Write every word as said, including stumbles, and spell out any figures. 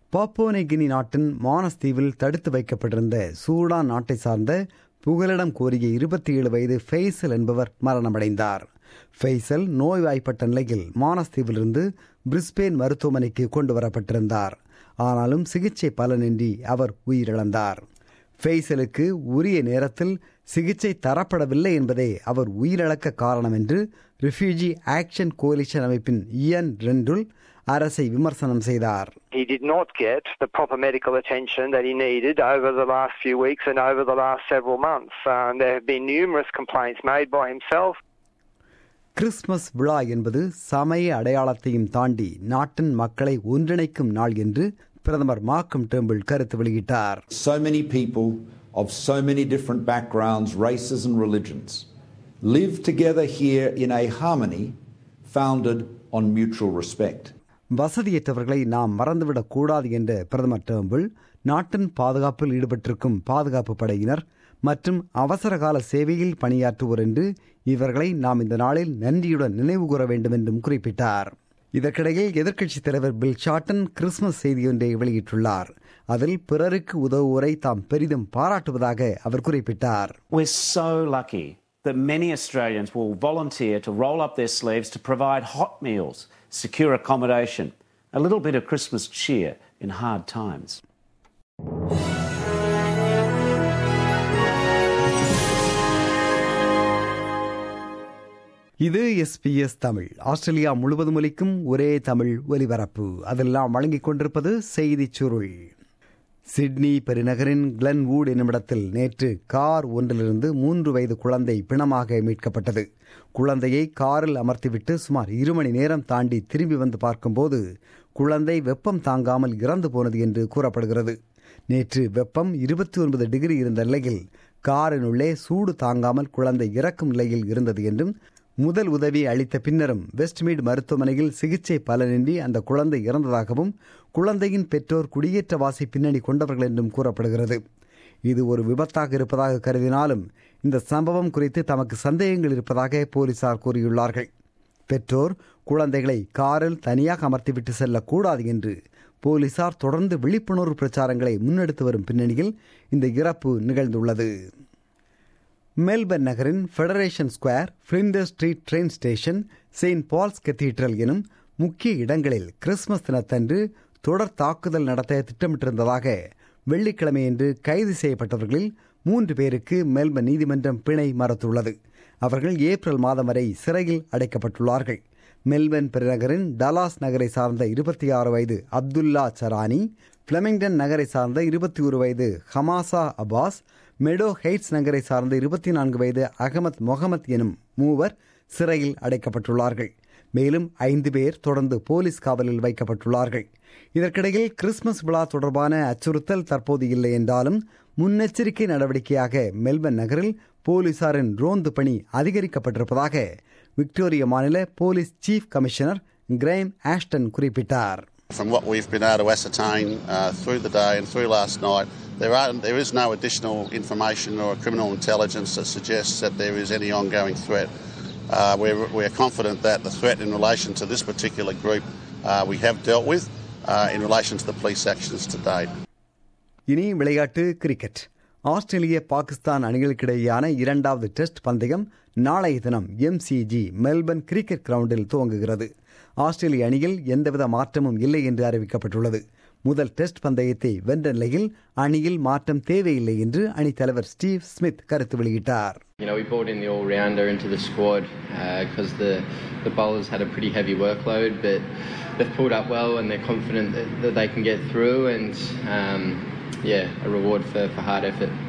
Papua நாட்டின் மானஸ் தீவில் தடுத்து வைக்கப்பட்டிருந்த சூடான் நாட்டை சார்ந்த புகலிடம் கோரிய இருபத்தி ஏழு வயது ஃபெய்சல் என்பவர் மரணமடைந்தார். ஃபெய்சல் நோய்வாய்ப்பட்ட நிலையில் மானஸ் தீவிலிருந்து பிரிஸ்பேன் மருத்துவமனைக்கு கொண்டு வரப்பட்டிருந்தார். ஆனாலும் சிகிச்சை பலனின்றி அவர் உயிரிழந்தார். ஃபெய்சலுக்கு உரிய நேரத்தில் சிகிச்சை தரப்படவில்லை என்பதே அவர் உயிரிழக்க காரணம் என்று ரிஃப்யூஜி ஆக்ஷன் கோலிஷன் அமைப்பின் இயன் ரெண்டுல் அரசை விமர்சனம் செய்தார். He did not get the proper medical attention that he needed over the last few weeks and over the last several months. Uh, there have been numerous complaints made by himself. Christmas விழா என்பது சமய அடையாளத்தையும் தாண்டி நாட்டின் மக்களை ஒன்றிணைக்கும் நாள் என்று பிரதமர் மார்க்கம் டேர்ம்பிள் கருத்து வெளியிட்டார். So many people of so many different backgrounds, races and religions live together here in a harmony founded on mutual respect. வசதியற்றவர்களை நாம் மறந்துவிடக் கூடாது என்ற பிரதமர் டேர்ம்பிள் நாட்டின் பாதுகாப்பில் ஈடுபட்டிருக்கும் பாதுகாப்பு படையினர் மற்றும் அவசரகால சேவையில் பணியாற்றுவோர் என்று இவர்களை நாம் இந்த நாளில் நன்றியுடன் நினைவு கூற வேண்டும் என்றும் குறிப்பிட்டார். இதற்கிடையில் எதிர்க்கட்சித் தலைவர் பில் ஷார்டன் கிறிஸ்துமஸ் செய்தியொன்றை வெளியிட்டுள்ளார். அதில் பிறருக்கு உதவுவோரை தாம் பெரிதும் பாராட்டுவதாக அவர் குறிப்பிட்டார். We're so lucky that many Australians will volunteer to roll up their sleeves to provide hot meals, secure accommodation, a little bit of Christmas cheer in hard times. இது SBS Tamil. Australia முழுவதும் ஒலிக்கும் ஒரே தமிழ் ஒலிபரப்பு. அதெல்லாம் வழங்கிக் கொண்டிருப்பது செய்திச் சுருள். சிட்னி பெருநகரின் கிளன்வூட் என்னுமிடத்தில் நேற்று கார் ஒன்றிலிருந்து மூன்று வயது குழந்தை பிணமாக மீட்கப்பட்டது. குழந்தையை காரில் அமர்த்திவிட்டு சுமார் இரு மணி நேரம் தாண்டி திரும்பி வந்து பார்க்கும்போது குழந்தை வெப்பம் தாங்காமல் இறந்து போனது என்று கூறப்படுகிறது. நேற்று வெப்பம் இருபத்தி ஒன்பது டிகிரி இருந்த நிலையில் காரினுள்ளே சூடு தாங்காமல் குழந்தை இறக்கும் நிலையில் இருந்தது என்றும், முதல் உதவி அளித்த பின்னரும் வெஸ்ட்மீட் மருத்துவமனையில் சிகிச்சை பலனின்றி அந்த குழந்தை இறந்ததாகவும் குழந்தையின் பெற்றோர் குடியேற்றவாசி பின்னணி கொண்டவர்கள் என்றும் கூறப்படுகிறது. இது ஒரு விபத்தாக இருப்பதாக கருதினாலும் இந்த சம்பவம் குறித்து தமக்கு சந்தேகங்கள் இருப்பதாக போலீசார் கூறியுள்ளார்கள். பெற்றோர் குழந்தைகளை காரில் தனியாக அமர்த்திவிட்டு செல்லக்கூடாது என்று போலீசார் தொடர்ந்து விழிப்புணர்வு பிரச்சாரங்களை முன்னெடுத்து வரும் பின்னணியில் இந்த இறப்பு நிகழ்ந்துள்ளது. மெல்பர்ன் நகரின் Federation Square, Flinders Street train station, Saint Paul's Cathedral எனும் முக்கிய இடங்களில் கிறிஸ்துமஸ் தினத்தன்று தொடர் தாக்குதல் நடத்த திட்டமிட்டிருந்ததாக வெள்ளிக்கிழமையன்று கைது செய்யப்பட்டவர்களில் மூன்று பேருக்கு மெல்பர்ன் நீதிமன்றம் பிணை மறுத்துள்ளது. அவர்கள் ஏப்ரல் மாதம் வரை சிறையில் அடைக்கப்பட்டுள்ளார்கள். மெல்பர்ன் பெருநகரின் டலாஸ் நகரை சார்ந்த இருபத்தி ஆறு வயது அப்துல்லா சரானி, பிளமிங்டன் நகரை சார்ந்த இருபத்தி ஒரு வயது ஹமாசா அப்பாஸ், மெடோ ஹெய்ட்ஸ் நகரை சார்ந்த இருபத்தி நான்கு வயது அகமத் மொஹமத் எனும் மூவர் சிறையில் அடைக்கப்பட்டுள்ளார்கள். மேலும் ஐந்து பேர் தொடர்ந்து போலீஸ் காவலில் வைக்கப்பட்டுள்ளார்கள். இதற்கிடையில் கிறிஸ்துமஸ் விழா தொடர்பான அச்சுறுத்தல் தற்போது இல்லை என்றாலும் முன்னெச்சரிக்கை நடவடிக்கையாக மெல்பர்ன் நகரில் போலீசாரின் ரோந்து பணி அதிகரிக்கப்பட்டிருப்பதாக விக்டோரியா மாநில police chief commissioner Graham Ashton குறிப்பிட்டார். From what we've been able to ascertain uh, through the day and through last night, there are there is no additional information or criminal intelligence that suggests that there is any ongoing threat. Uh, we're, we're confident that the threat in relation to this particular group uh, we have dealt with uh, in relation to the police actions to date. இனி விளையாட்டு cricket. ஆஸ்திரேலிய பாகிஸ்தான் அணிகளுக்கிடையேயான இரண்டாவது test பந்தயம் நாளைய தினம் MCG Melbourne cricket கிரவுண்டில் துவங்குகிறது. ஆஸ்திரேலிய அணியில் எந்தவித மாற்றமும் இல்லை என்று அறிவிக்கப்பட்டுள்ளது. முதல் டெஸ்ட் பந்தயத்தை வென்ற நிலையில் அணியில் மாற்றம் தேவையில்லை என்று அணி தலைவர் ஸ்டீவ் ஸ்மித் கருத்து வெளியிட்டார். You know, we brought in the all-rounder into the squad because uh, the the bowlers had a pretty heavy workload, but they've pulled up well and they're confident that, that they can get through, and um, yeah, a reward for, for hard effort.